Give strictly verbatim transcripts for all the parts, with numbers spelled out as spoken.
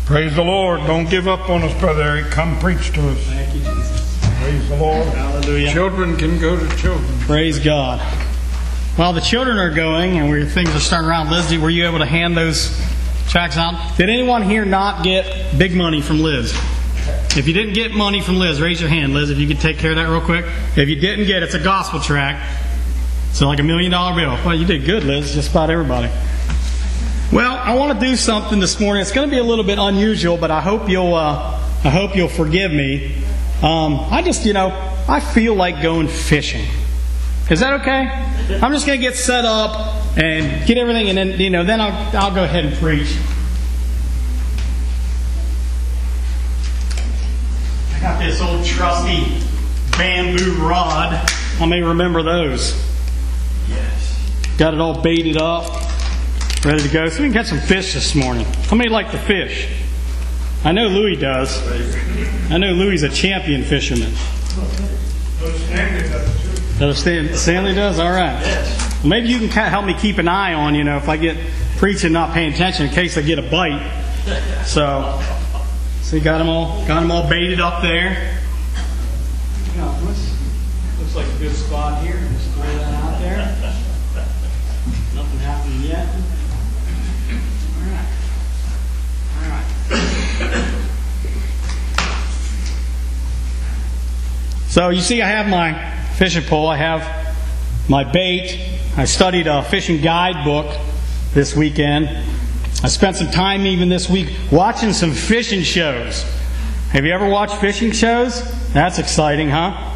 Praise the Lord. Don't give up on us, Brother Eric. Come preach to us. Thank you, Jesus. Praise the Lord. Hallelujah. Children can go to children. Praise God. While the children are going and where things are starting around, Lizzie, were you able to hand those tracts out? Did anyone here not get big money from Liz? If you didn't get money from Liz, raise your hand, Liz, if you could take care of that real quick. If you didn't get it, it's a gospel tract. So like a million dollar bill. Well, you did good, Liz. Just about everybody. Well, I want to do something this morning. It's going to be a little bit unusual, but I hope you'll uh, I hope you'll forgive me. Um, I just, you know, I feel like going fishing. Is that okay? I'm just going to get set up and get everything, and then, you know, then I'll I'll go ahead and preach. I got this old trusty bamboo rod. How many remember those? Yes. Got it all baited up, ready to go. So we can catch some fish this morning. How many like to fish? I know Louis does. I know Louis is a champion fisherman. Stanley Stanley does? All right. Well, maybe you can help me keep an eye on, you know, if I get preaching not paying attention in case I get a bite. So, so you got them all, got them all baited up there. Looks like a good spot here. Just throw that out there. Nothing happening yet. All right. All right. So you see, I have my fishing pole. I have my bait. I studied a fishing guidebook this weekend. I spent some time even this week watching some fishing shows. Have you ever watched fishing shows? That's exciting, huh?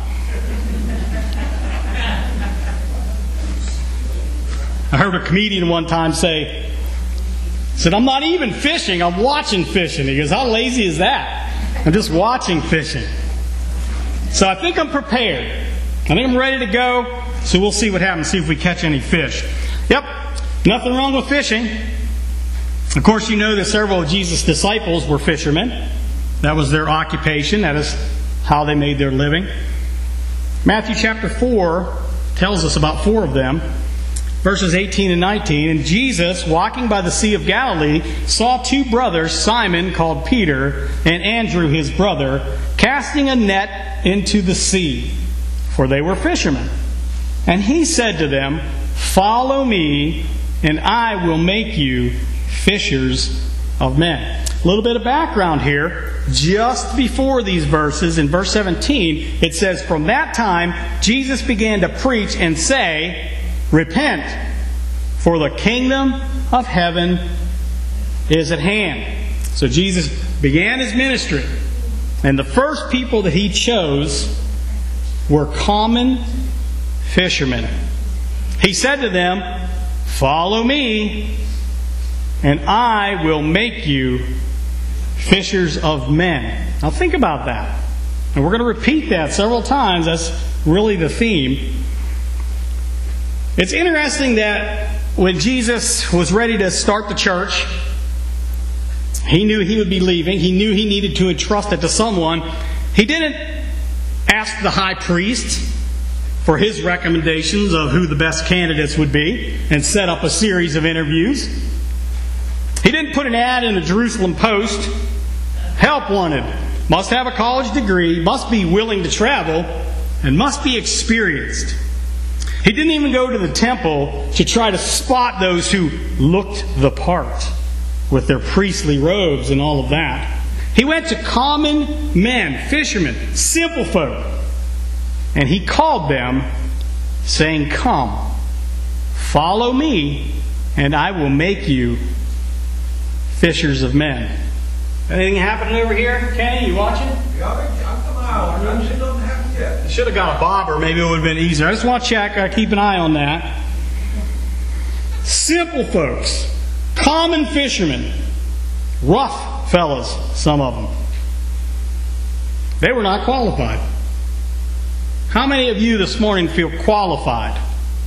I heard a comedian one time say, said, I'm not even fishing, I'm watching fishing. He goes, how lazy is that? I'm just watching fishing. So I think I'm prepared. I think I'm ready to go. So we'll see what happens, see if we catch any fish. Yep, nothing wrong with fishing. Of course, you know that several of Jesus' disciples were fishermen. That was their occupation. That is how they made their living. Matthew chapter four tells us about four of them. Verses eighteen and nineteen. And Jesus, walking by the Sea of Galilee, saw two brothers, Simon, called Peter, and Andrew, his brother, casting a net into the sea, for they were fishermen. And he said to them, follow me, and I will make you fishers of men. A little bit of background here. Just before these verses, in verse seventeen, it says, from that time, Jesus began to preach and say, repent, for the kingdom of heaven is at hand. So Jesus began his ministry. And the first people that he chose were common fishermen. He said to them, follow me, and I will make you fishers of men. Now think about that. And we're going to repeat that several times. That's really the theme. It's interesting that when Jesus was ready to start the church, he knew he would be leaving. He knew he needed to entrust it to someone. He didn't ask the high priest for his recommendations of who the best candidates would be and set up a series of interviews. He didn't put an ad in the Jerusalem Post. Help wanted. Must have a college degree, must be willing to travel, and must be experienced. He didn't even go to the temple to try to spot those who looked the part with their priestly robes and all of that. He went to common men, fishermen, simple folk, and he called them, saying, come, follow me, and I will make you fishers of men. Anything happening over here, Kenny? You watching? Yeah, I'm coming out. I'm sitting on the half yet. I should have got a bobber. Maybe it would have been easier. I just want to check. Uh, keep an eye on that. Simple folks. Common fishermen. Rough fellas, some of them. They were not qualified. How many of you this morning feel qualified?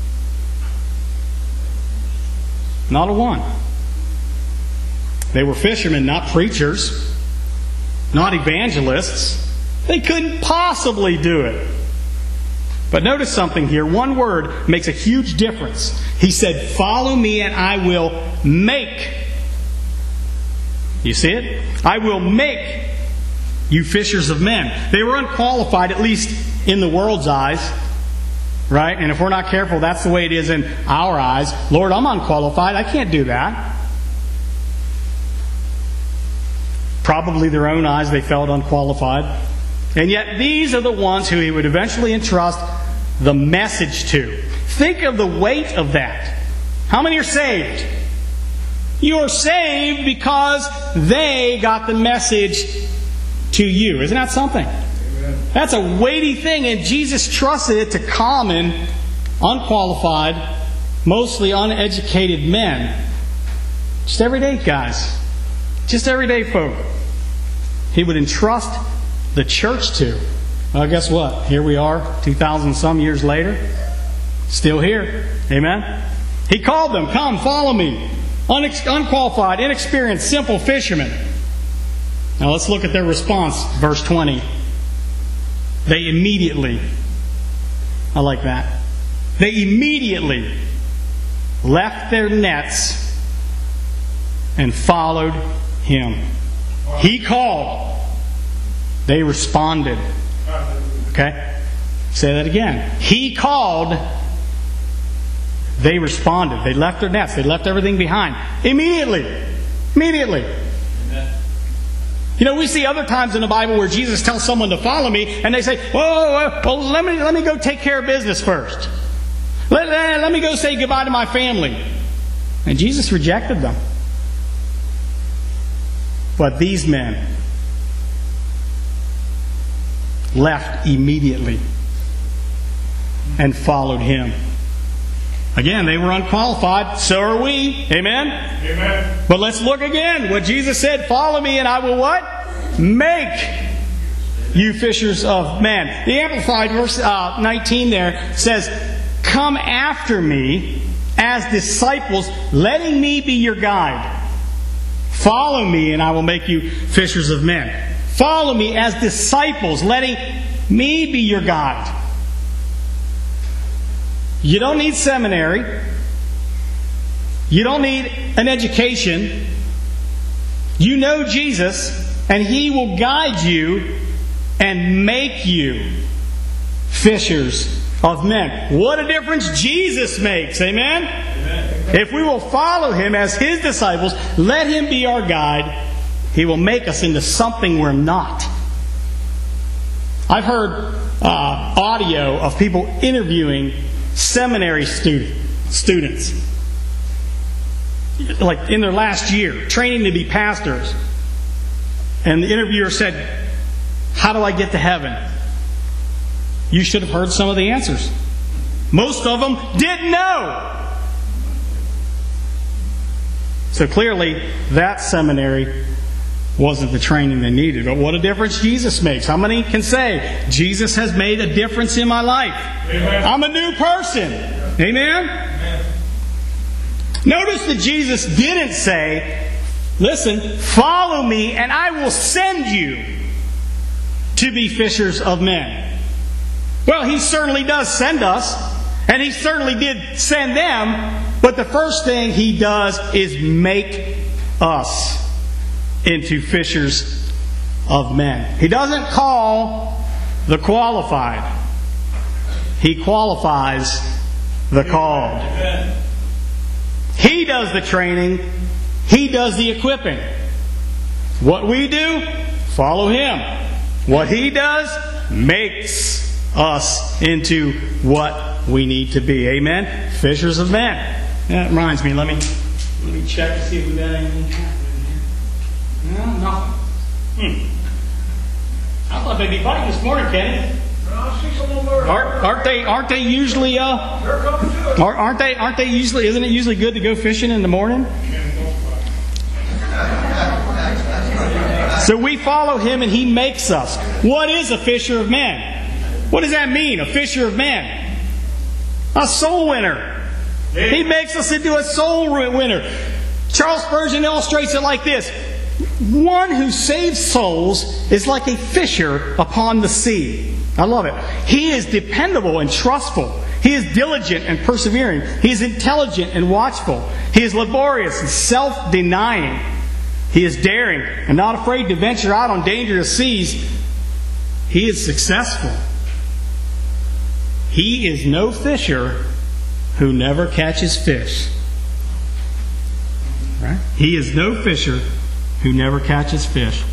Not a one. They were fishermen, not preachers, not evangelists. They couldn't possibly do it. But notice something here. One word makes a huge difference. He said, follow me and I will make You see it? I will make you fishers of men. They were unqualified, at least in the world's eyes. Right? And if we're not careful, that's the way it is in our eyes. Lord, I'm unqualified. I can't do that. Probably their own eyes, they felt unqualified. And yet these are the ones who He would eventually entrust the message to. Think of the weight of that. How many are saved? You are saved because they got the message to you. Isn't that something? Amen. That's a weighty thing, and Jesus trusted it to common, unqualified, mostly uneducated men. Just everyday guys. Just everyday folk. He would entrust the church to. Well, guess what? Here we are, two thousand some years later. Still here. Amen? He called them, come, follow me. Unex- unqualified, inexperienced, simple fishermen. Now let's look at their response. Verse twenty. They immediately, I like that. They immediately left their nets and followed Him. He called. They responded. Okay? Say that again. He called. They responded. They left their nets. They left everything behind. Immediately. Immediately. Amen. You know, we see other times in the Bible where Jesus tells someone to follow me, and they say, whoa, whoa, whoa, well, let me, let me go take care of business first. Let, let, let me go say goodbye to my family. And Jesus rejected them. But these men left immediately and followed Him. Again, they were unqualified. So are we. Amen? Amen. But let's look again. What Jesus said, follow me and I will what? Make you fishers of men. The Amplified verse uh, nineteen there says, come after me as disciples, letting me be your guide. Follow me and I will make you fishers of men. Follow me as disciples, letting me be your guide. You don't need seminary. You don't need an education. You know Jesus, and He will guide you and make you fishers of men. What a difference Jesus makes. Amen? Amen. If we will follow Him as His disciples, let Him be our guide, He will make us into something we're not. I've heard uh, audio of people interviewing seminary student, students, like in their last year, training to be pastors. And the interviewer said, how do I get to heaven? You should have heard some of the answers. Most of them didn't know. So clearly, that seminary wasn't the training they needed. But what a difference Jesus makes. How many can say, Jesus has made a difference in my life? Amen. I'm a new person. Amen? Amen? Notice that Jesus didn't say, listen, follow me and I will send you to be fishers of men. Well, He certainly does send us. And He certainly did send them. But the first thing He does is make us into fishers of men. He doesn't call the qualified. He qualifies the called. Amen. He does the training. He does the equipping. What we do, follow Him. What He does, makes us into what we need to be. Amen? Fishers of men. That reminds me, let me let me check to see if we got anything happening. No, nothing. Hmm. I thought they'd be fighting this morning, Kenny. Aren't, aren't they? Aren't they usually? Uh, aren't they? Aren't they usually? Isn't it usually good to go fishing in the morning? So we follow Him, and He makes us. What is a fisher of men? What does that mean? A fisher of men, a soul winner. He makes us into a soul winner. Charles Spurgeon illustrates it like this. One who saves souls is like a fisher upon the sea. I love it. He is dependable and trustful. He is diligent and persevering. He is intelligent and watchful. He is laborious and self-denying. He is daring and not afraid to venture out on dangerous seas. He is successful. He is no fisher who never catches fish. Right? He is no fisher who never catches fish.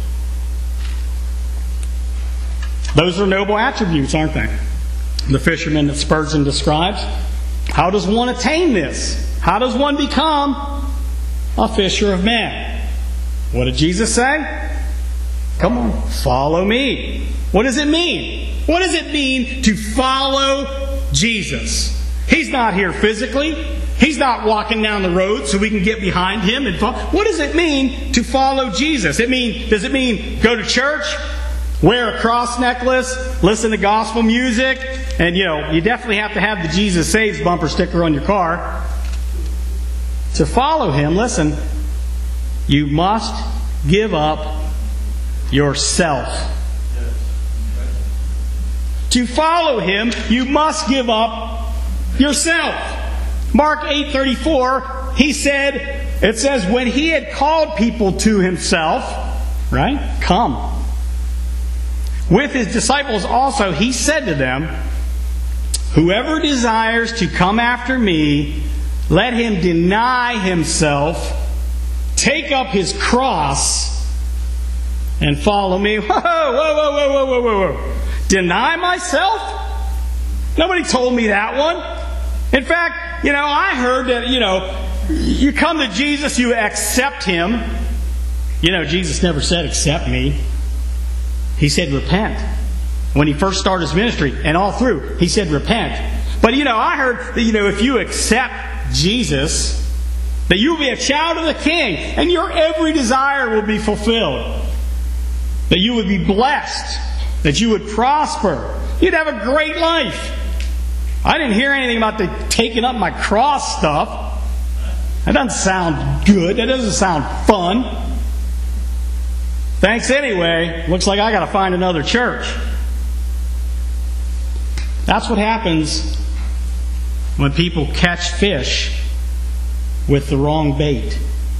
Those are noble attributes, aren't they? The fisherman that Spurgeon describes. How does one attain this? How does one become a fisher of men? What did Jesus say? Come on, follow me. What does it mean? What does it mean to follow Jesus? He's not here physically. He's not walking down the road so we can get behind Him and follow. What does it mean to follow Jesus? It mean, does it mean go to church, wear a cross necklace, listen to gospel music, and you know, you definitely have to have the Jesus Saves bumper sticker on your car. To follow Him, listen, you must give up yourself. To follow Him, you must give up yourself. Mark eight thirty-four, he said, it says, when He had called people to Himself, right? Come. With His disciples also, He said to them, whoever desires to come after me, let him deny himself, take up his cross, and follow me. Whoa, whoa, whoa, whoa, whoa, whoa, whoa. Deny myself? Nobody told me that one. In fact, you know, I heard that, you know, you come to Jesus, you accept Him. You know, Jesus never said, accept me. He said, repent. When He first started His ministry, and all through, He said, repent. But, you know, I heard that, you know, if you accept Jesus, that you'll be a child of the King, and your every desire will be fulfilled. That you would be blessed. That you would prosper. You'd have a great life. I didn't hear anything about the taking up my cross stuff. That doesn't sound good. That doesn't sound fun. Thanks anyway. Looks like I got to find another church. That's what happens when people catch fish with the wrong bait.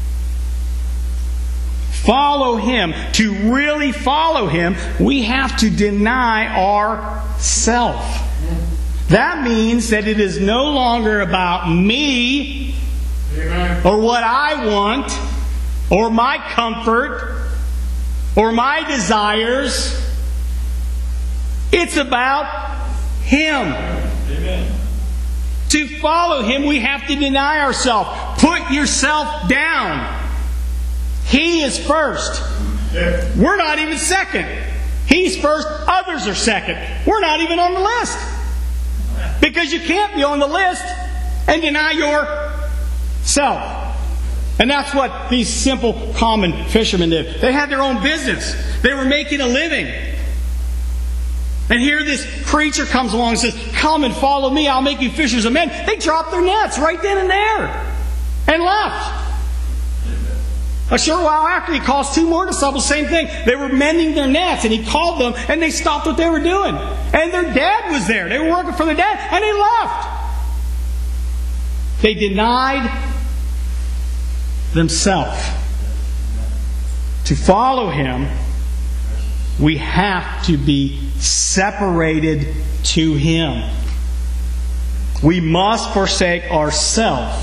Follow Him. To really follow Him, we have to deny ourself. That means that it is no longer about me, Amen, or what I want, or my comfort, or my desires. It's about Him. Amen. To follow Him, we have to deny ourselves. Put yourself down. He is first. We're not even second. He's first, others are second. We're not even on the list. Because you can't be on the list and deny yourself. And that's what these simple, common fishermen did. They had their own business. They were making a living. And here this preacher comes along and says, come and follow me, I'll make you fishers of men. They dropped their nets right then and there and left. A short while after, He calls two more disciples, same thing. They were mending their nets, and He called them, and they stopped what they were doing. And their dad was there. They were working for their dad, and they left. They denied themselves. To follow Him, we have to be separated to Him. We must forsake ourselves.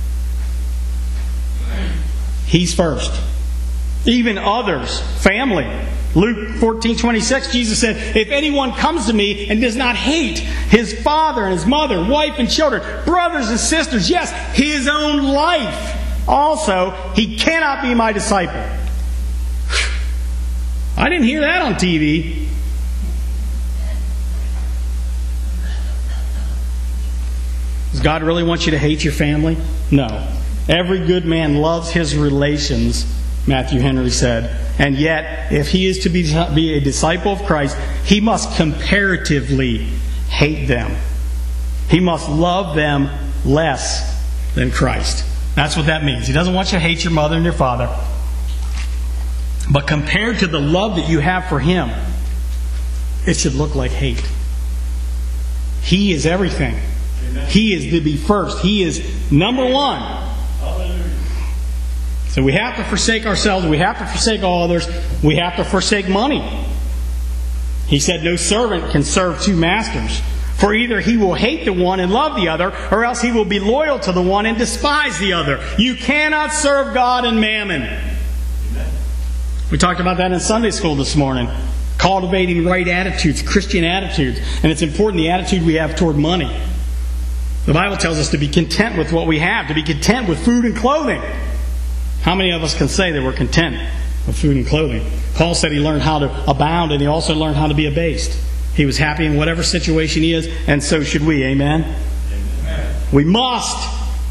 He's first. Even others, family. Luke fourteen twenty-six, Jesus said, if anyone comes to me and does not hate his father and his mother, wife and children, brothers and sisters, yes, his own life also, he cannot be my disciple. I didn't hear that on T V. Does God really want you to hate your family? No. Every good man loves his relations, Matthew Henry said. And yet, if he is to be, be a disciple of Christ, he must comparatively hate them. He must love them less than Christ. That's what that means. He doesn't want you to hate your mother and your father. But compared to the love that you have for Him, it should look like hate. He is everything. Amen. He is to be first. He is number one. Hallelujah. So we have to forsake ourselves. We have to forsake all others. We have to forsake money. He said no servant can serve two masters. For either he will hate the one and love the other, or else he will be loyal to the one and despise the other. You cannot serve God and mammon. Amen. We talked about that in Sunday school this morning. Cultivating right attitudes, Christian attitudes. And it's important the attitude we have toward money. The Bible tells us to be content with what we have, to be content with food and clothing. How many of us can say that we're content with food and clothing? Paul said he learned how to abound, and he also learned how to be abased. He was happy in whatever situation he is, and so should we. Amen? Amen. We must,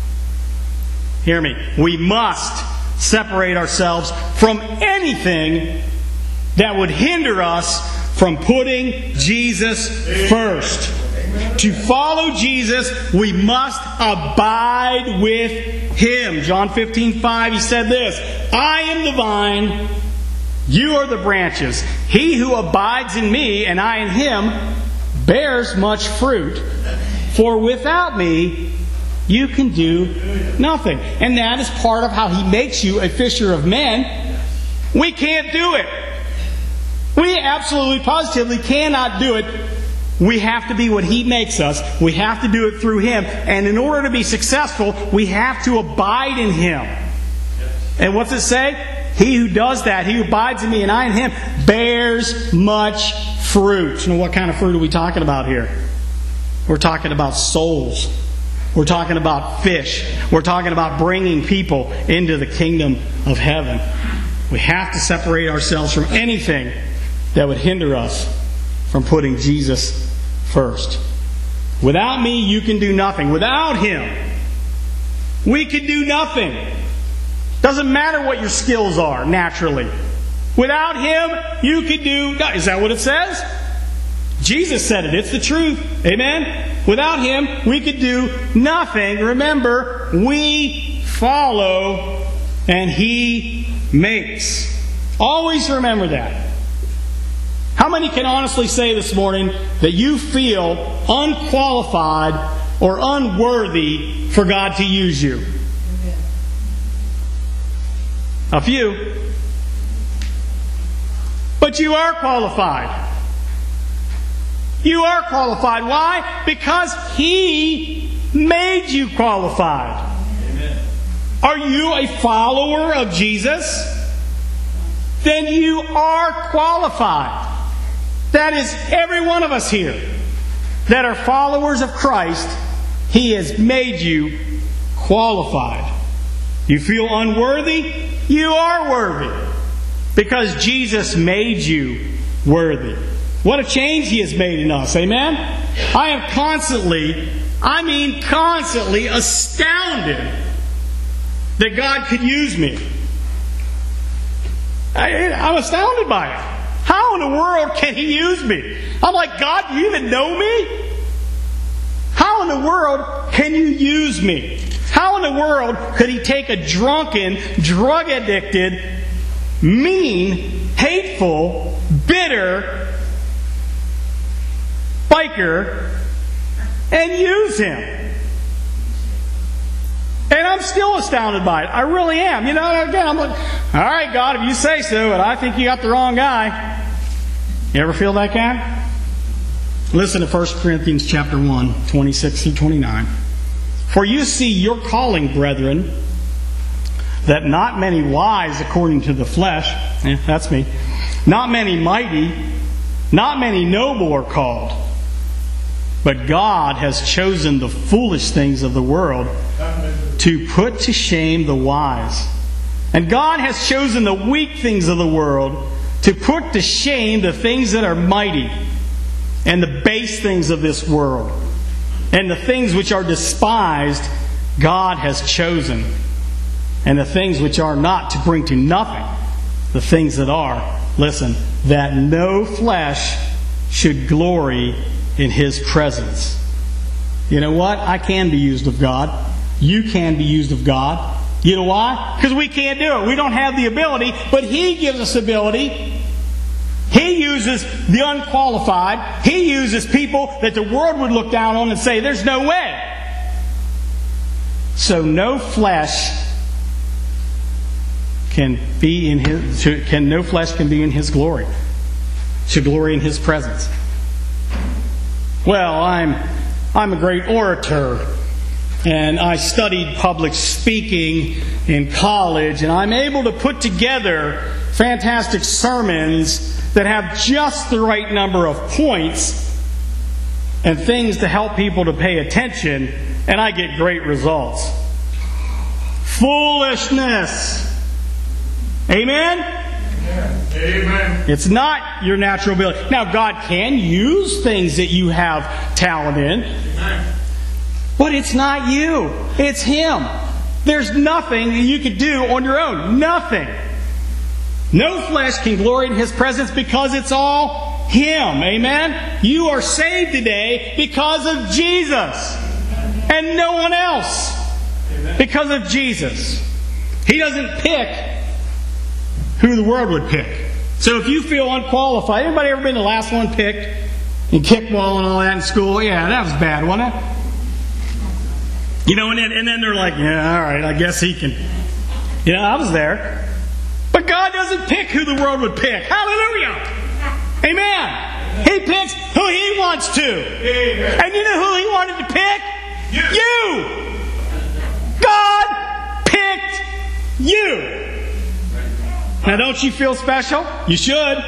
hear me, we must separate ourselves from anything that would hinder us from putting Jesus first. To follow Jesus, we must abide with Him. John fifteen five, He said this, I am the vine, you are the branches. He who abides in me and I in him bears much fruit. For without me, you can do nothing. And that is part of how He makes you a fisher of men. We can't do it. We absolutely, positively cannot do it. We have to be what He makes us. We have to do it through Him. And in order to be successful, we have to abide in Him. And what's it say? He who does that, he who abides in me and I in him, bears much fruit. Now, what kind of fruit are we talking about here? We're talking about souls. We're talking about fish. We're talking about bringing people into the kingdom of heaven. We have to separate ourselves from anything that would hinder us from putting Jesus first. Without me, you can do nothing. Without Him, we can do nothing. Doesn't matter what your skills are, naturally. Without Him, you can do nothing. Is that what it says? Jesus said it. It's the truth. Amen? Without Him, we could do nothing. Remember, we follow and He makes. Always remember that. How many can honestly say this morning that you feel unqualified or unworthy for God to use you? A few. But you are qualified. You are qualified. Why? Because He made you qualified. Amen. Are you a follower of Jesus? Then you are qualified. That is every one of us here that are followers of Christ. He has made you qualified. You feel unworthy? You are worthy. Because Jesus made you worthy. What a change He has made in us. Amen? I am constantly, I mean constantly astounded that God could use me. I, I'm astounded by it. How in the world can He use me? I'm like, God, do you even know me? How in the world can you use me? How in the world could He take a drunken, drug-addicted, mean, hateful, bitter biker and use him? And I'm still astounded by it. I really am. You know, again, I'm like, all right, God, if you say so, but I think you got the wrong guy. You ever feel that guy? Listen to First Corinthians chapter one, twenty-six through twenty-nine. For you see your calling, brethren, that not many wise according to the flesh, eh, that's me, not many mighty, not many noble are called. But God has chosen the foolish things of the world to put to shame the wise. And God has chosen the weak things of the world to put to shame the things that are mighty, and the base things of this world. And the things which are despised, God has chosen. And the things which are not, to bring to nothing the things that are. Listen, that no flesh should glory in His presence. You know what? I can be used of God. You can be used of God. You know why? Because we can't do it. We don't have the ability, but He gives us ability. He uses the unqualified. He uses people that the world would look down on and say, there's no way. So no flesh can be in his, can no flesh can be in his glory, should glory in his presence. Well, I'm I'm a great orator, and I studied public speaking in college, and I'm able to put together fantastic sermons that have just the right number of points and things to help people to pay attention, and I get great results. Foolishness. Amen? Amen. It's not your natural ability. Now, God can use things that you have talent in, but it's not you. It's Him. There's nothing that you could do on your own. Nothing. No flesh can glory in His presence because it's all Him. Amen? You are saved today because of Jesus. And no one else. Because of Jesus. He doesn't pick who the world would pick. So if you feel unqualified, anybody ever been the last one picked? And kickball and all that in school? Yeah, that was bad, wasn't it? You know, and then, and then they're like, yeah, all right, I guess he can. You know, I was there. But God doesn't pick who the world would pick. Hallelujah! Amen! He picks who He wants to. Amen. And you know who He wanted to pick? You. You! God picked you! Now don't you feel special? You should.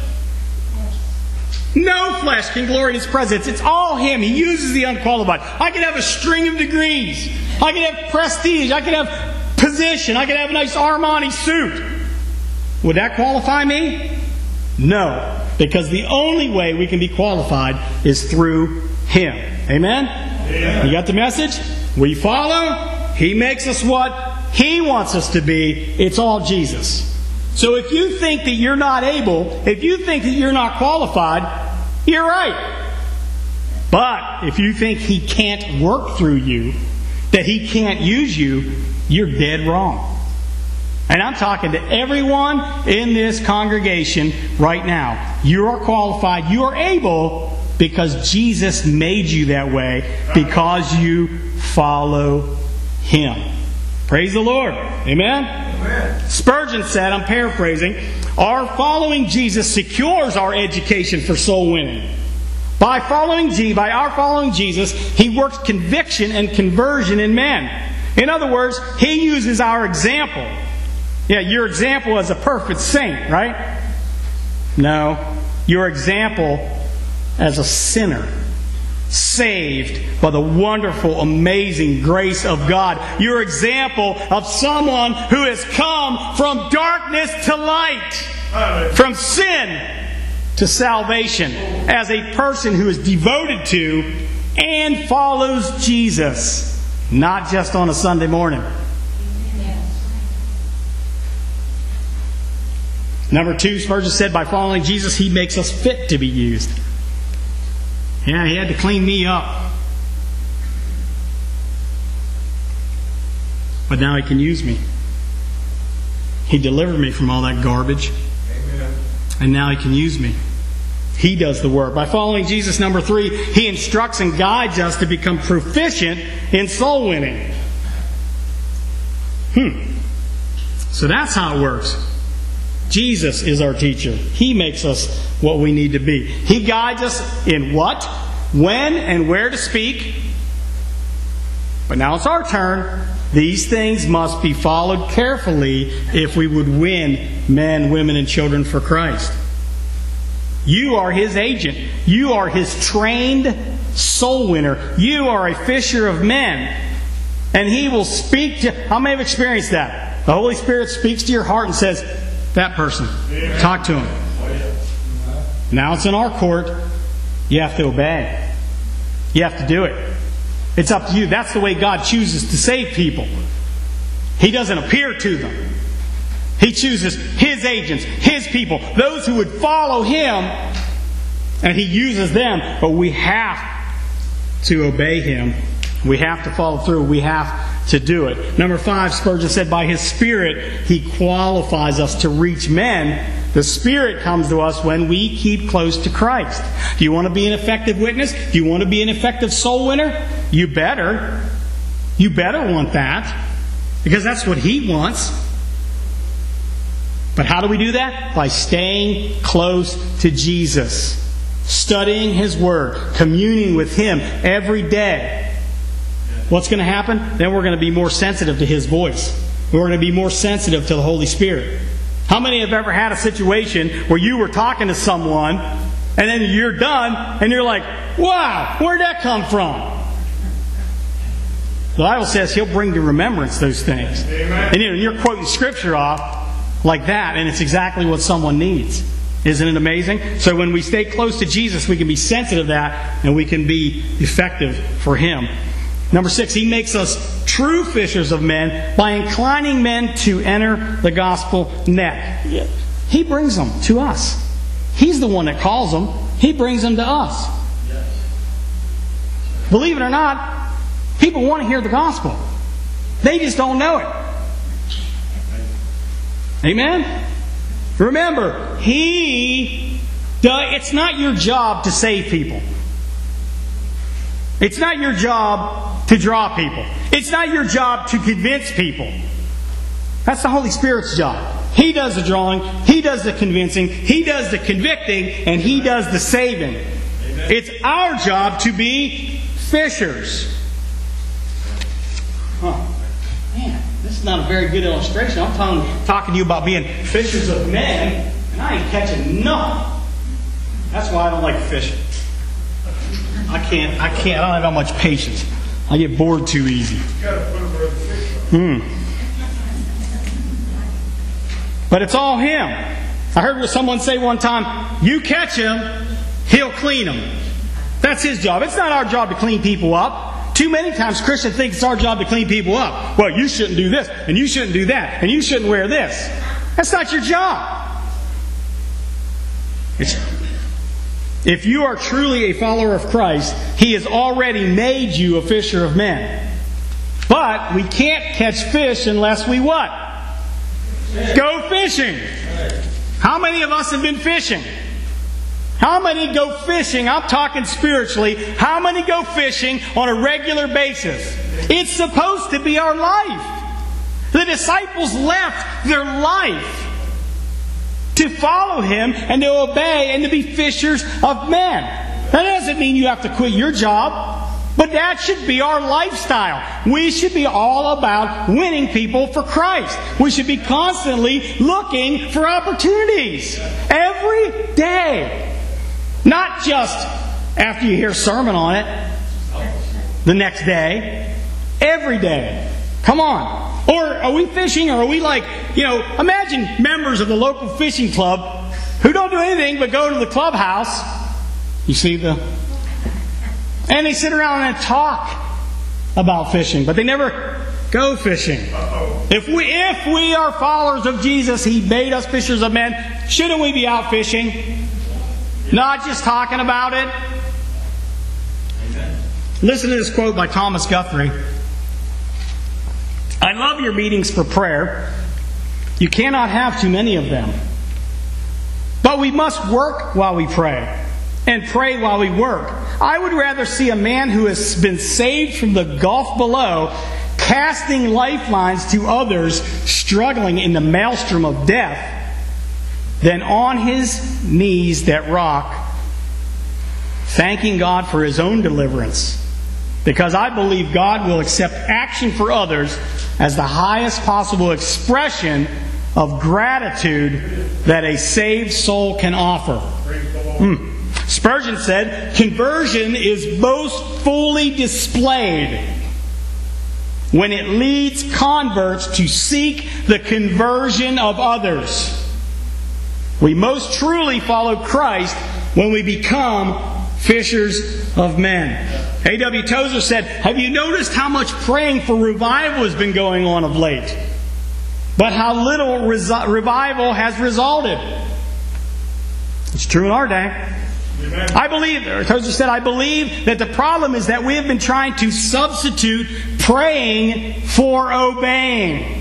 No flesh can glory in His presence. It's all Him. He uses the unqualified. I could have a string of degrees. I could have prestige. I could have position. I could have a nice Armani suit. Would that qualify me? No. Because the only way we can be qualified is through Him. Amen? Amen. You got the message? We follow. He makes us what He wants us to be. It's all Jesus. So if you think that you're not able, if you think that you're not qualified, you're right. But if you think He can't work through you, that He can't use you, you're dead wrong. And I'm talking to everyone in this congregation right now. You are qualified, you are able, because Jesus made you that way, because you follow Him. Praise the Lord. Amen? Amen. Spurgeon said, I'm paraphrasing, our following Jesus secures our education for soul winning. By following G, by our following Jesus, He works conviction and conversion in men. In other words, He uses our example. Yeah, your example as a perfect saint, right? No, your example as a sinner, saved by the wonderful, amazing grace of God. Your example of someone who has come from darkness to light, from sin to salvation, as a person who is devoted to and follows Jesus, not just on a Sunday morning. Number two, Spurgeon said, by following Jesus, He makes us fit to be used. Yeah, He had to clean me up. But now He can use me. He delivered me from all that garbage. Amen. And now He can use me. He does the work. By following Jesus, number three, He instructs and guides us to become proficient in soul winning. Hmm. So that's how it works. Jesus is our teacher. He makes us what we need to be. He guides us in what, when, and where to speak. But now it's our turn. These things must be followed carefully if we would win men, women, and children for Christ. You are His agent. You are His trained soul winner. You are a fisher of men. And He will speak to... How many have experienced that? The Holy Spirit speaks to your heart and says, that person. Amen. Talk to him. Oh, yeah. Now it's in our court. You have to obey. You have to do it. It's up to you. That's the way God chooses to save people. He doesn't appear to them. He chooses His agents, His people, those who would follow Him, and He uses them. But we have to obey Him. We have to follow through. We have to do it. Number five, Spurgeon said, by His Spirit, He qualifies us to reach men. The Spirit comes to us when we keep close to Christ. Do you want to be an effective witness? Do you want to be an effective soul winner? You better. You better want that. Because that's what He wants. But how do we do that? By staying close to Jesus, studying His Word, communing with Him every day. What's going to happen? Then we're going to be more sensitive to His voice. We're going to be more sensitive to the Holy Spirit. How many have ever had a situation where you were talking to someone and then you're done and you're like, wow, where'd that come from? The Bible says He'll bring to remembrance those things. Amen. And you know, you're quoting Scripture off like that, and it's exactly what someone needs. Isn't it amazing? So when we stay close to Jesus, we can be sensitive to that, and we can be effective for Him. Number six, He makes us true fishers of men by inclining men to enter the gospel net. He brings them to us. He's the one that calls them. He brings them to us. Believe it or not, people want to hear the gospel. They just don't know it. Amen? Remember, He does, it's not your job to save people. It's not your job to draw people. It's not your job to convince people. That's the Holy Spirit's job. He does the drawing, He does the convincing, He does the convicting, and He does the saving. Amen. It's our job to be fishers. Huh. Man, this is not a very good illustration. I'm talking, talking to you about being fishers of men, and I ain't catching nothing. That's why I don't like fishing. I can't, I can't, I don't have that much patience. I get bored too easy. Hmm. But it's all Him. I heard someone say one time, you catch him, He'll clean them. That's His job. It's not our job to clean people up. Too many times Christians think it's our job to clean people up. Well, you shouldn't do this, and you shouldn't do that, and you shouldn't wear this. That's not your job. It's, if you are truly a follower of Christ, He has already made you a fisher of men. But we can't catch fish unless we what? Go fishing. How many of us have been fishing? How many go fishing? I'm talking spiritually. How many go fishing on a regular basis? It's supposed to be our life. The disciples left their life to follow Him and to obey and to be fishers of men. That doesn't mean you have to quit your job, but that should be our lifestyle. We should be all about winning people for Christ. We should be constantly looking for opportunities every day. Not just after you hear a sermon on it the next day. Every day. Come on. Or are we fishing, or are we like, you know, imagine members of the local fishing club who don't do anything but go to the clubhouse. You see the... And they sit around and talk about fishing, but they never go fishing. If we, if we are followers of Jesus, He made us fishers of men, shouldn't we be out fishing? Not just talking about it. Amen. Listen to this quote by Thomas Guthrie. I love your meetings for prayer. You cannot have too many of them. But we must work while we pray, and pray while we work. I would rather see a man who has been saved from the gulf below, casting lifelines to others struggling in the maelstrom of death, than on his knees that rock, thanking God for his own deliverance. Because I believe God will accept action for others as the highest possible expression of gratitude that a saved soul can offer. Hmm. Spurgeon said, conversion is most fully displayed when it leads converts to seek the conversion of others. We most truly follow Christ when we become fishers of men. A W Tozer said, have you noticed how much praying for revival has been going on of late? But how little resi- revival has resulted? It's true in our day. Amen. I believe, Tozer said, I believe that the problem is that we have been trying to substitute praying for obeying.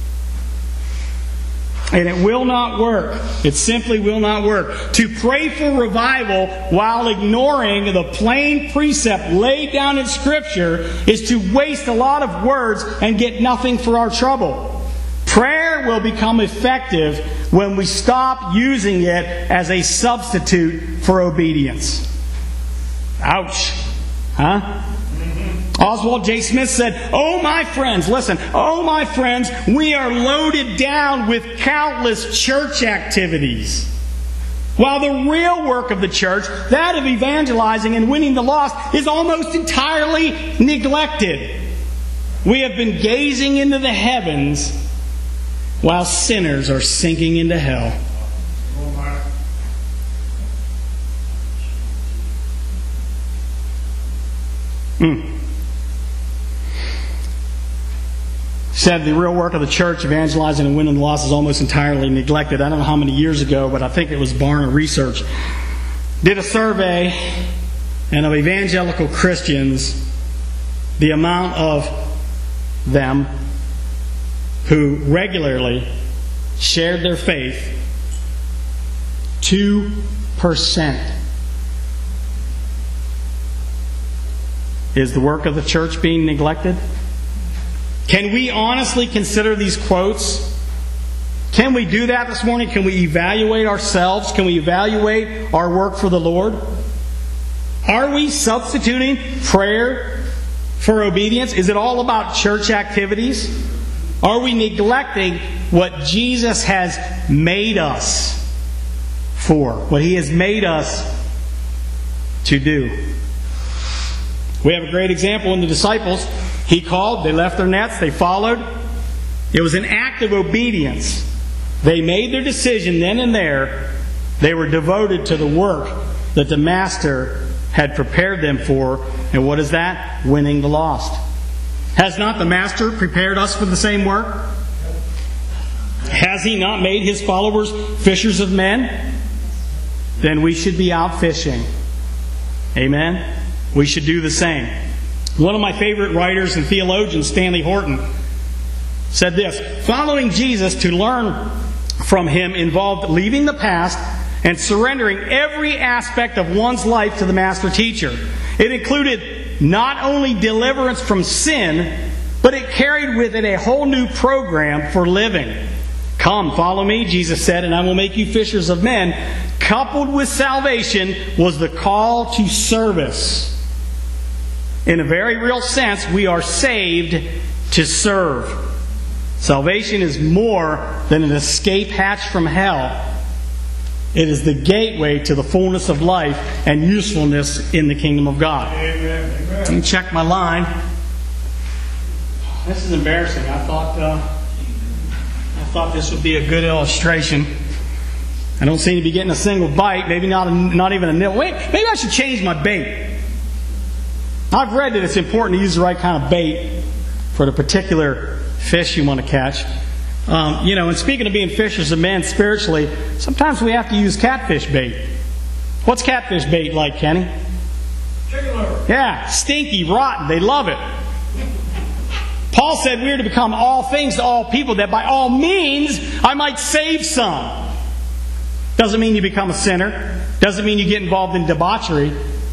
And it will not work. It simply will not work. To pray for revival while ignoring the plain precept laid down in Scripture is to waste a lot of words and get nothing for our trouble. Prayer will become effective when we stop using it as a substitute for obedience. Ouch. Huh? Oswald J. Smith said, "Oh, my friends, listen, oh, my friends, we are loaded down with countless church activities. While the real work of the church, that of evangelizing and winning the lost, is almost entirely neglected. We have been gazing into the heavens while sinners are sinking into hell." Hmm. Said the real work of the church, evangelizing and winning the lost, is almost entirely neglected. I don't know how many years ago, but I think it was Barna Research did a survey, and of evangelical Christians, the amount of them who regularly shared their faith, two percent. Is the work of the church being neglected? Can we honestly consider these quotes? Can we do that this morning? Can we evaluate ourselves? Can we evaluate our work for the Lord? Are we substituting prayer for obedience? Is it all about church activities? Are we neglecting what Jesus has made us for? What He has made us to do? We have a great example in the disciples. He called, they left their nets, they followed. It was an act of obedience. They made their decision then and there. They were devoted to the work that the Master had prepared them for. And what is that? Winning the lost. Has not the Master prepared us for the same work? Has He not made His followers fishers of men? Then we should be out fishing. Amen? We should do the same. One of my favorite writers and theologians, Stanley Horton, said this: "Following Jesus to learn from Him involved leaving the past and surrendering every aspect of one's life to the Master Teacher. It included not only deliverance from sin, but it carried with it a whole new program for living. 'Come, follow me,' Jesus said, 'and I will make you fishers of men.' Coupled with salvation was the call to service. In a very real sense, we are saved to serve. Salvation is more than an escape hatch from hell. It is the gateway to the fullness of life and usefulness in the kingdom of God." Amen. Amen. Let me check my line. This is embarrassing. I thought uh, I thought this would be a good illustration. I don't seem to be getting a single bite. Maybe not a, not even a nibble. Wait, maybe I should change my bait. I've read that it's important to use the right kind of bait for the particular fish you want to catch. Um, you know, and speaking of being fishers of men spiritually, sometimes we have to use catfish bait. What's catfish bait like, Kenny? Chicken liver. Yeah, stinky, rotten. They love it. Paul said we are to become all things to all people, that by all means I might save some. Doesn't mean you become a sinner. Doesn't mean you get involved in debauchery.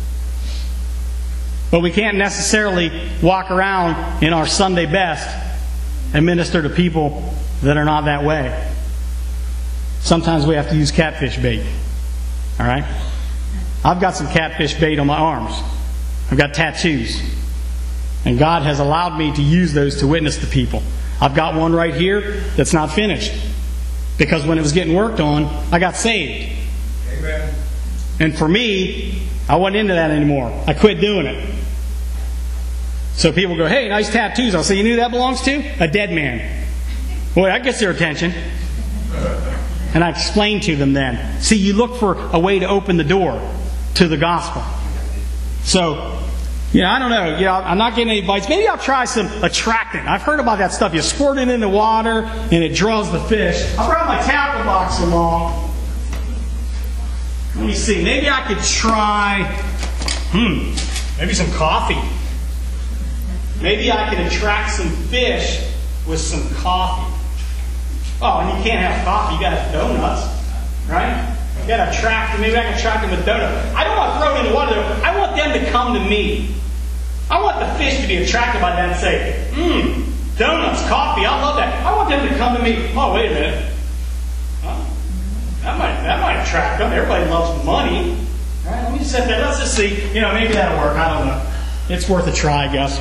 But we can't necessarily walk around in our Sunday best and minister to people that are not that way. Sometimes we have to use catfish bait. All right? I've got some catfish bait on my arms. I've got tattoos. And God has allowed me to use those to witness to people. I've got one right here that's not finished. Because when it was getting worked on, I got saved. Amen. And for me, I wasn't into that anymore. I quit doing it. So people go, "Hey, nice tattoos." I'll say, "You know who that belongs to? A dead man." Boy, that gets their attention. And I explain to them then. See, you look for a way to open the door to the gospel. So, yeah, I don't know. Yeah, I'm not getting any bites. Maybe I'll try some attractant. I've heard about that stuff. You squirt it in the water and it draws the fish. I brought my tackle box along. Let me see. Maybe I could try, hmm, maybe some coffee. Maybe I can attract some fish with some coffee. Oh, and you can't have coffee. You got to have donuts, right? You got to attract them. Maybe I can attract them with donuts. I don't want to throw it in the water. I want them to come to me. I want the fish to be attracted by that and say, "Mmm, donuts, coffee. I love that. I want them to come to me. Oh, wait a minute. Huh? That might that might attract them. Everybody loves money. All right, let me just sit there. Let's just see. You know, maybe that'll work. I don't know. It's worth a try, I guess.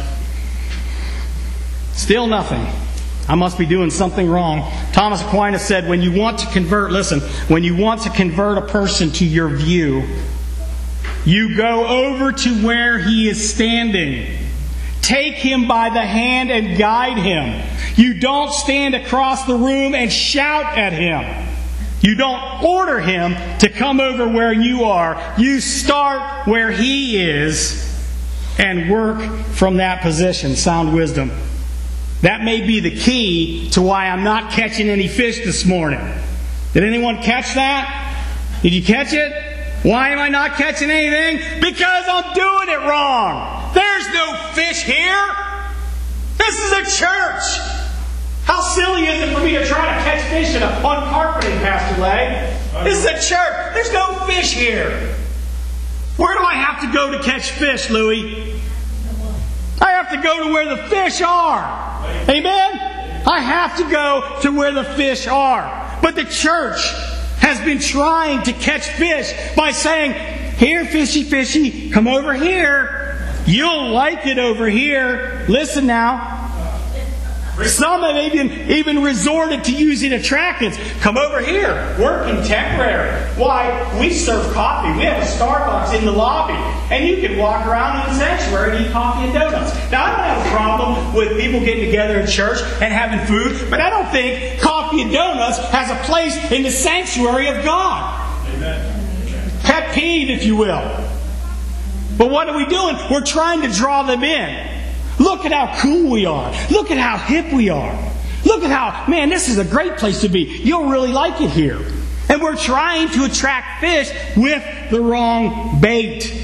Still nothing. I must be doing something wrong. Thomas Aquinas said, when you want to convert, listen, when you want to convert a person to your view, you go over to where he is standing. Take him by the hand and guide him. You don't stand across the room and shout at him. You don't order him to come over where you are. You start where he is and work from that position. Sound wisdom. That may be the key to why I'm not catching any fish this morning. Did anyone catch that? Did you catch it? Why am I not catching anything? Because I'm doing it wrong. There's no fish here. This is a church. How silly is it for me to try to catch fish in a, on carpeting, Pastor Leg? This is a church. There's no fish here. Where do I have to go to catch fish, Louie? I have to go to where the fish are. Amen? I have to go to where the fish are. But the church has been trying to catch fish by saying, here, fishy, fishy, come over here. You'll like it over here. Listen now. Some have even, even resorted to using attractants. Come over here. We're contemporary. Why? We serve coffee. We have a Starbucks in the lobby. And you can walk around in the sanctuary and eat coffee and donuts. Now, I don't have a problem with people getting together in church and having food, but I don't think coffee and donuts has a place in the sanctuary of God. Amen. Pet peeve, if you will. But what are we doing? We're trying to draw them in. Look at how cool we are. Look at how hip we are. Look at how, man, this is a great place to be. You'll really like it here. And we're trying to attract fish with the wrong bait.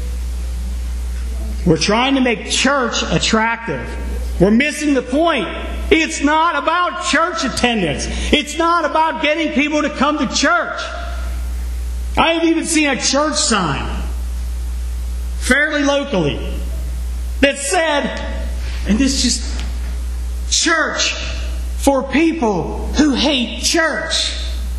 We're trying to make church attractive. We're missing the point. It's not about church attendance. It's not about getting people to come to church. I have even seen a church sign, fairly locally, that said, and this just, church for people who hate church.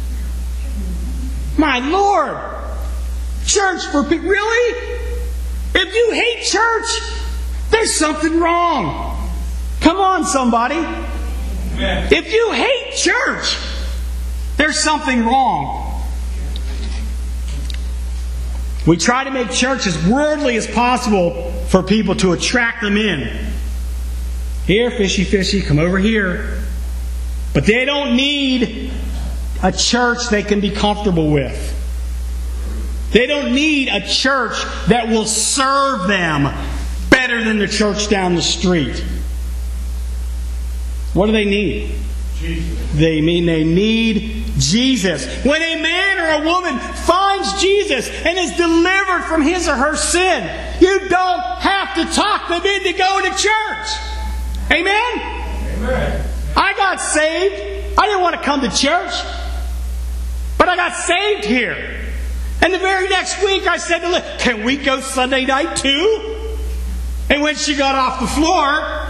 My Lord! Church for people. Really? If you hate church, there's something wrong. Come on, somebody. Amen. If you hate church, there's something wrong. We try to make church as worldly as possible for people to attract them in. Here, fishy, fishy, come over here. But they don't need a church they can be comfortable with. They don't need a church that will serve them better than the church down the street. What do they need? Jesus. They mean they need Jesus. When a man or a woman finds Jesus and is delivered from his or her sin, you don't have to talk them into going to church. Amen? Amen. I got saved. I didn't want to come to church. But I got saved here. And the very next week I said to Liz, can we go Sunday night too? And when she got off the floor,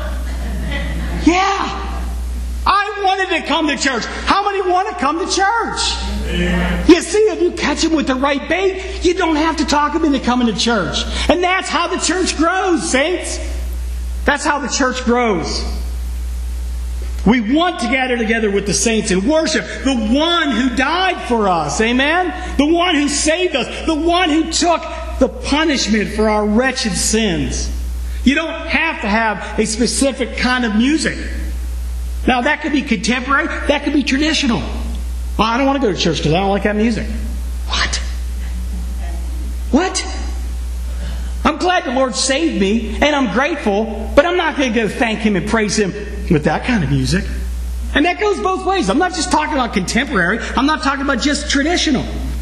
yeah, I wanted to come to church. How many want to come to church? Amen. You see, if you catch them with the right bait, you don't have to talk them into coming to church. And that's how the church grows, saints. That's how the church grows. We want to gather together with the saints and worship the one who died for us. Amen? The one who saved us. The one who took the punishment for our wretched sins. You don't have to have a specific kind of music. Now, that could be contemporary. That could be traditional. Well, I don't want to go to church because I don't like that music. What? What? I'm glad the Lord saved me, and I'm grateful, but I'm not going to go thank Him and praise Him with that kind of music. And that goes both ways. I'm not just talking about contemporary. I'm not talking about just traditional.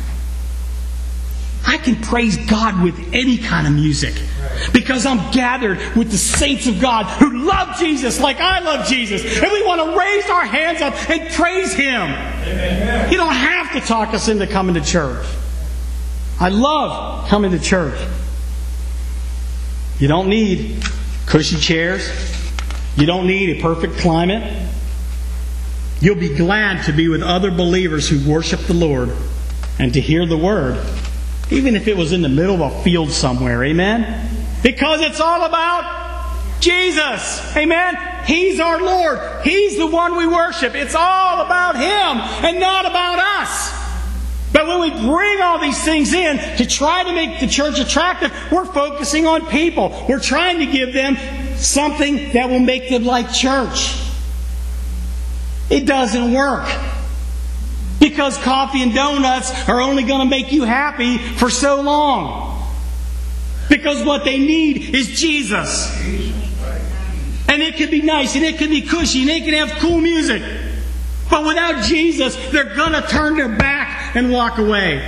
I can praise God with any kind of music because I'm gathered with the saints of God who love Jesus like I love Jesus. And we want to raise our hands up and praise Him. Amen. You don't have to talk us into coming to church. I love coming to church. You don't need cushy chairs. You don't need a perfect climate. You'll be glad to be with other believers who worship the Lord and to hear the Word, even if it was in the middle of a field somewhere. Amen? Because it's all about Jesus. Amen? He's our Lord. He's the one we worship. It's all about Him and not about us. But when we bring all these things in to try to make the church attractive, we're focusing on people. We're trying to give them something that will make them like church. It doesn't work. Because coffee and donuts are only going to make you happy for so long. Because what they need is Jesus. And it can be nice, and it can be cushy, and it can have cool music. But without Jesus, they're going to turn their back and walk away.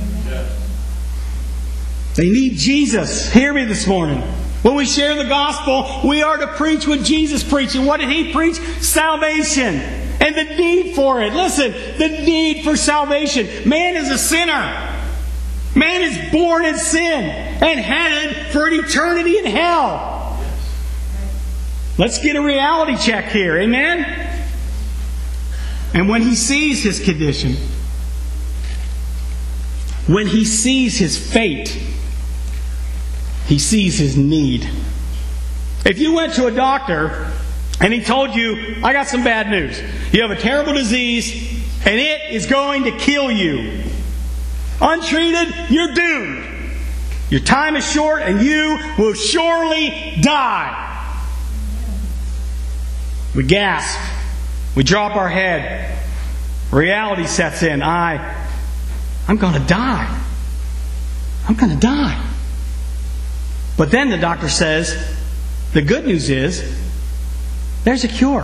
They need Jesus. Hear me this morning. When we share the gospel, we are to preach what Jesus preached. And what did He preach? Salvation. And the need for it. Listen, the need for salvation. Man is a sinner. Man is born in sin and headed for an eternity in hell. Let's get a reality check here. Amen? And when he sees his condition, when he sees his fate, he sees his need. If you went to a doctor and he told you, I got some bad news. You have a terrible disease and it is going to kill you. Untreated, you're doomed. Your time is short and you will surely die. We gasp. We drop our head. Reality sets in. I, I'm going to die. I'm going to die. But then the doctor says, the good news is, there's a cure.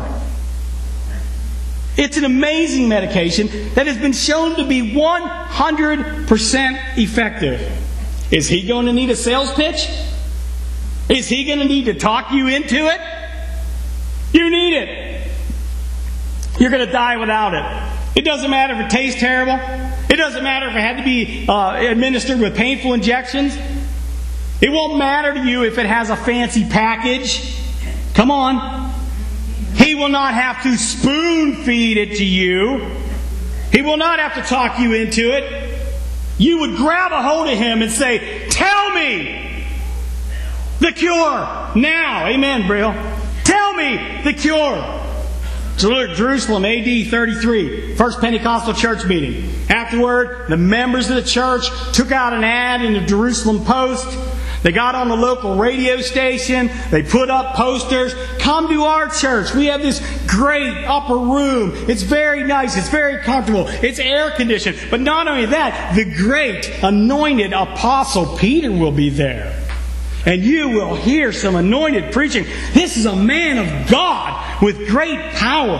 It's an amazing medication that has been shown to be one hundred percent effective. Is he going to need a sales pitch? Is he going to need to talk you into it? You need it. You're going to die without it. It doesn't matter if it tastes terrible. It doesn't matter if it had to be uh, administered with painful injections. It won't matter to you if it has a fancy package. Come on. He will not have to spoon feed it to you. He will not have to talk you into it. You would grab a hold of him and say, tell me the cure now. Amen, Brill. Tell me the cure. Jerusalem, A D thirty-three, First Pentecostal Church meeting. Afterward, the members of the church took out an ad in the Jerusalem Post. They got on the local radio station. They put up posters. Come to our church. We have this great upper room. It's very nice. It's very comfortable. It's air conditioned. But not only that, the great anointed Apostle Peter will be there. And you will hear some anointed preaching. This is a man of God with great power.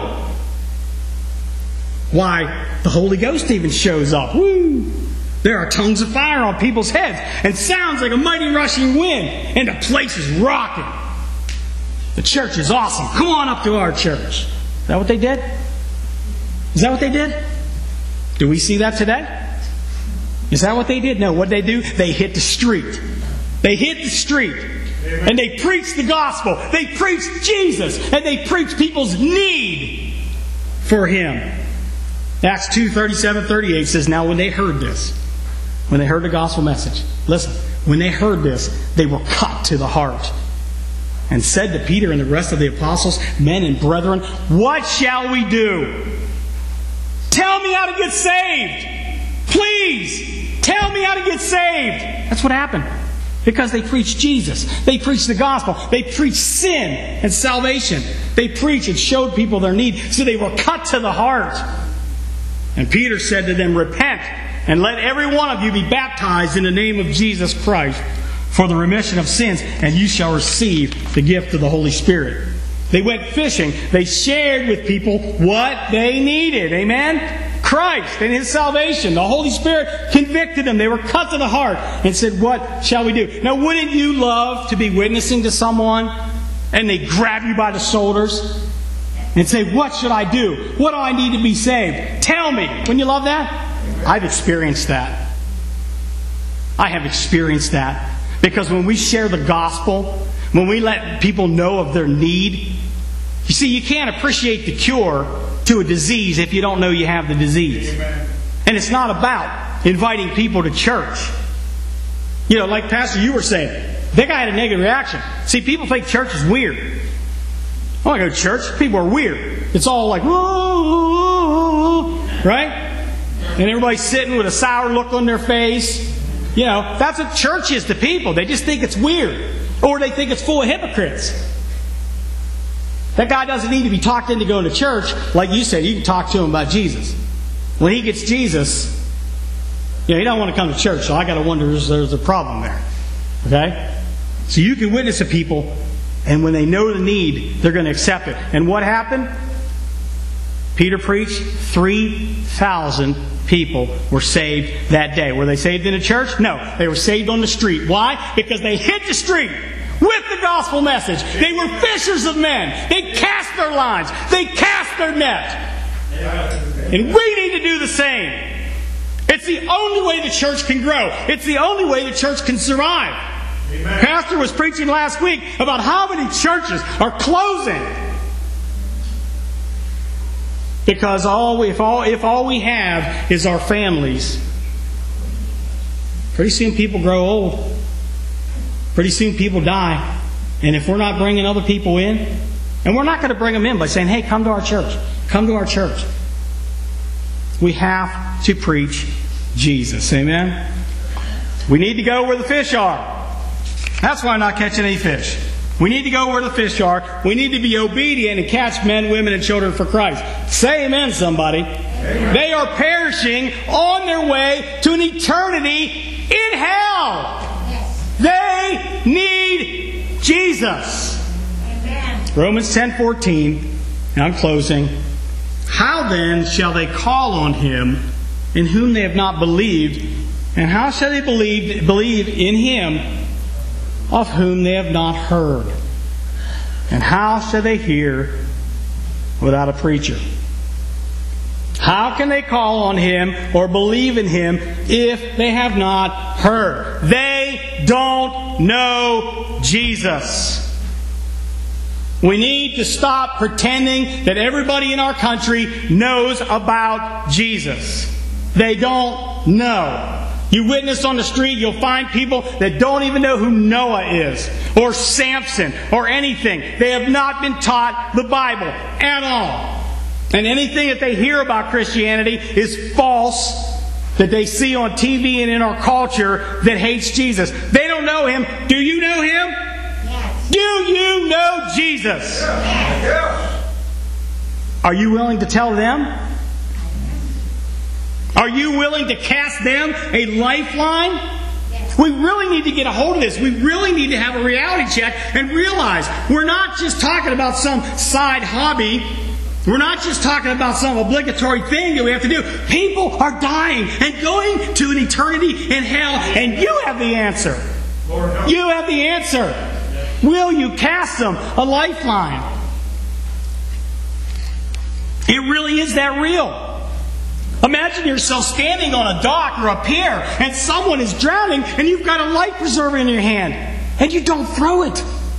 Why, the Holy Ghost even shows up. Woo! There are tongues of fire on people's heads and sounds like a mighty rushing wind. And the place is rocking. The church is awesome. Come on up to our church. Is that what they did? Is that what they did? Do we see that today? Is that what they did? No, what did they do? They hit the street. They hit the street. Amen. And they preached the gospel. They preached Jesus. And they preached people's need for Him. Acts two, thirty-seven, thirty-eight says, now when they heard this, when they heard the gospel message, listen, when they heard this, they were cut to the heart and said to Peter and the rest of the apostles, men and brethren, what shall we do? Tell me how to get saved. Please, tell me how to get saved. That's what happened. Because they preached Jesus. They preached the gospel. They preached sin and salvation. They preached and showed people their need. So they were cut to the heart. And Peter said to them, repent and let every one of you be baptized in the name of Jesus Christ for the remission of sins, and you shall receive the gift of the Holy Spirit. They went fishing. They shared with people what they needed. Amen? Christ and His salvation. The Holy Spirit convicted them. They were cut to the heart and said, what shall we do? Now, wouldn't you love to be witnessing to someone and they grab you by the shoulders and say, what should I do? What do I need to be saved? Tell me. Wouldn't you love that? I've experienced that. I have experienced that. Because when we share the gospel, when we let people know of their need, You see, you can't appreciate the cure to a disease if you don't know you have the disease. Amen. And it's not about inviting people to church. You know, like Pastor, you were saying, that guy had a negative reaction. See, people think church is weird. I want to go to church. People are weird. It's all like, whoa, right? And everybody's sitting with a sour look on their face. You know, that's what church is to people. They just think it's weird. Or they think it's full of hypocrites. That guy doesn't need to be talked into going to church. Like you said, you can talk to him about Jesus. When he gets Jesus, you know, he don't want to come to church. So I got to wonder if there's a problem there. Okay? So you can witness to people, and when they know the need, they're going to accept it. And what happened? Peter preached, three thousand people were saved that day. Were they saved in a church? No. They were saved on the street. Why? Because they hit the street with the gospel message. They were fishers of men. They cast their lines. They cast their net. And we need to do the same. It's the only way the church can grow. It's the only way the church can survive. Amen. Pastor was preaching last week about how many churches are closing. Because all we, if all if all we have is our families, pretty soon people grow old. Pretty soon people die. And if we're not bringing other people in, and we're not going to bring them in by saying, hey, come to our church. Come to our church. We have to preach Jesus. Amen? We need to go where the fish are. That's why I'm not catching any fish. We need to go where the fish are. We need to be obedient and catch men, women, and children for Christ. Say amen, somebody. Amen. They are perishing on their way to an eternity in hell. Yes. They need Jesus. Amen. Romans ten fourteen. And I'm closing. How then shall they call on Him in whom they have not believed? And how shall they believe, believe in Him of whom they have not heard? And how shall they hear without a preacher? How can they call on Him or believe in Him if they have not heard? They don't know Jesus. We need to stop pretending that everybody in our country knows about Jesus. They don't know. You witness on the street, you'll find people that don't even know who Noah is, or Samson, or anything. They have not been taught the Bible at all. And anything that they hear about Christianity is false, that they see on T V and in our culture that hates Jesus. They don't know Him. Do you know Him? Yes. Do you know Jesus? Yes. Are you willing to tell them? Are you willing to cast them a lifeline? Yes. We really need to get a hold of this. We really need to have a reality check and realize we're not just talking about some side hobby. We're not just talking about some obligatory thing that we have to do. People are dying and going to an eternity in hell, and you have the answer. You have the answer. Will you cast them a lifeline? It really is that real. Imagine yourself standing on a dock or a pier and someone is drowning and you've got a life preserver in your hand and you don't throw it.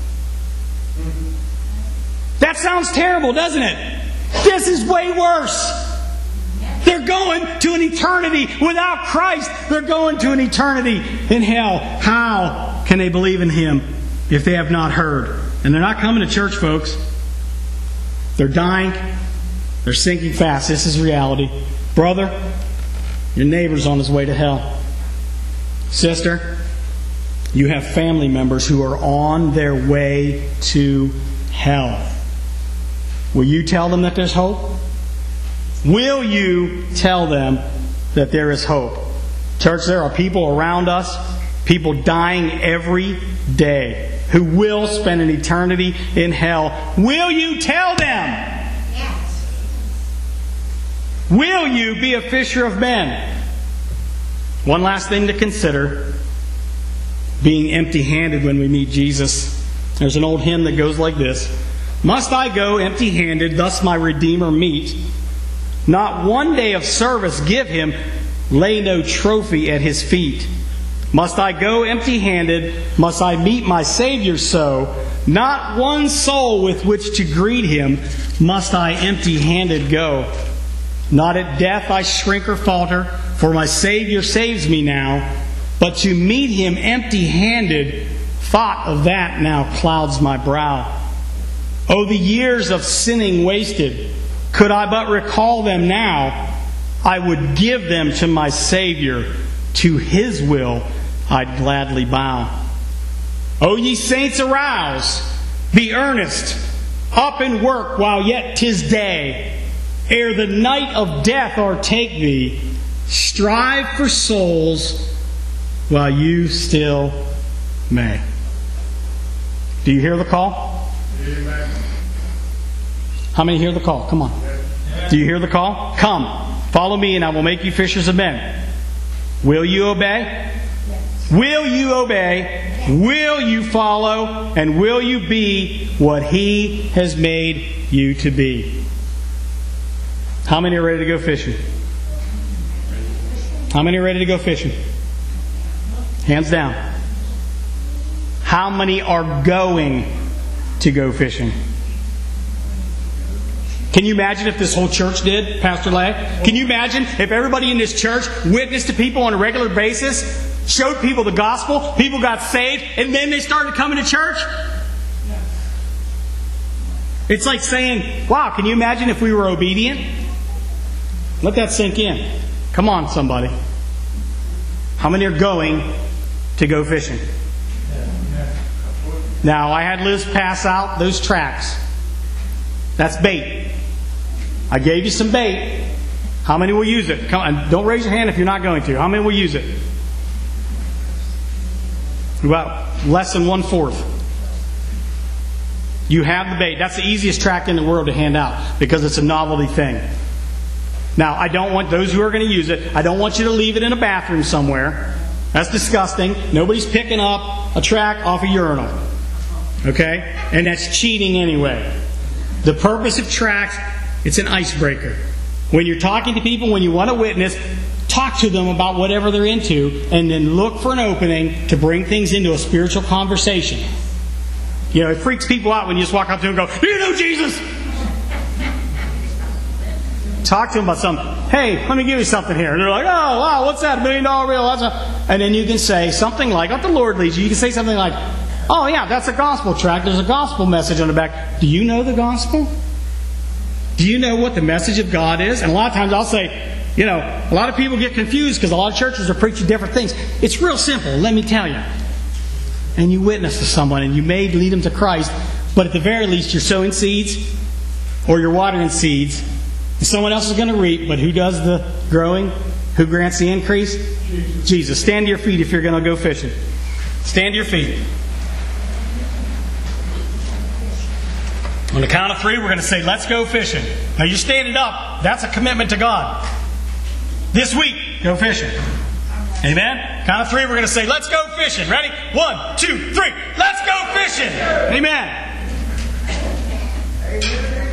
That sounds terrible, doesn't it? This is way worse. They're going to an eternity without Christ. They're going to an eternity in hell. How can they believe in Him if they have not heard? And they're not coming to church, folks. They're dying. They're sinking fast. This is reality. Brother, your neighbor's on his way to hell. Sister, you have family members who are on their way to hell. Will you tell them that there's hope? Will you tell them that there is hope? Church, there are people around us, people dying every day, who will spend an eternity in hell. Will you tell them? Will you be a fisher of men? One last thing to consider. Being empty-handed when we meet Jesus. There's an old hymn that goes like this. Must I go empty-handed, thus my Redeemer meet? Not one day of service give Him, lay no trophy at His feet. Must I go empty-handed? Must I meet my Savior so? Not one soul with which to greet Him must I empty-handed go. Not at death I shrink or falter, for my Savior saves me now. But to meet Him empty-handed, thought of that now clouds my brow. Oh, the years of sinning wasted! Could I but recall them now, I would give them to my Savior. To His will I'd gladly bow. O ye saints, arouse! Be earnest! Up and work while yet 'tis day! Ere the night of death o'ertake thee, strive for souls while you still may. Do you hear the call? Amen. How many hear the call? Come on. Do you hear the call? Come, follow me and I will make you fishers of men. Will you obey? Will you obey? Will you follow? And will you be what He has made you to be? How many are ready to go fishing? How many are ready to go fishing? Hands down. How many are going to go fishing? Can you imagine if this whole church did, Pastor Lay? Can you imagine if everybody in this church witnessed to people on a regular basis, showed people the gospel, people got saved, and then they started coming to church? It's like saying, wow, can you imagine if we were obedient? Let that sink in. Come on, somebody. How many are going to go fishing? Now, I had Liz pass out those tracks. That's bait. I gave you some bait. How many will use it? Come on, don't raise your hand if you're not going to. How many will use it? About less than one-fourth. You have the bait. That's the easiest track in the world to hand out because it's a novelty thing. Now, I don't want those who are going to use it, I don't want you to leave it in a bathroom somewhere. That's disgusting. Nobody's picking up a track off a urinal. Okay? And that's cheating anyway. The purpose of tracks, it's an icebreaker. When you're talking to people, when you want to witness, talk to them about whatever they're into, and then look for an opening to bring things into a spiritual conversation. You know, it freaks people out when you just walk up to them and go, "Do you know Jesus?" Talk to them about something. "Hey, let me give you something here." And they're like, "Oh, wow, what's that? A million dollar bill?" That's a... And then you can say something like, if the Lord leads you, you can say something like, "Oh yeah, that's a gospel tract. There's a gospel message on the back. Do you know the gospel? Do you know what the message of God is?" And a lot of times I'll say, you know, a lot of people get confused because a lot of churches are preaching different things. It's real simple, let me tell you. And you witness to someone and you may lead them to Christ, but at the very least you're sowing seeds or you're watering seeds. And someone else is going to reap, but who does the growing? Who grants the increase? Jesus. Jesus. Stand to your feet if you're going to go fishing. Stand to your feet. On the count of three, we're going to say, "Let's go fishing." Now, you're standing up. That's a commitment to God. This week, go fishing. Amen? Count of three, we're going to say, "Let's go fishing." Ready? One, two, three. Let's go fishing. Amen. Amen.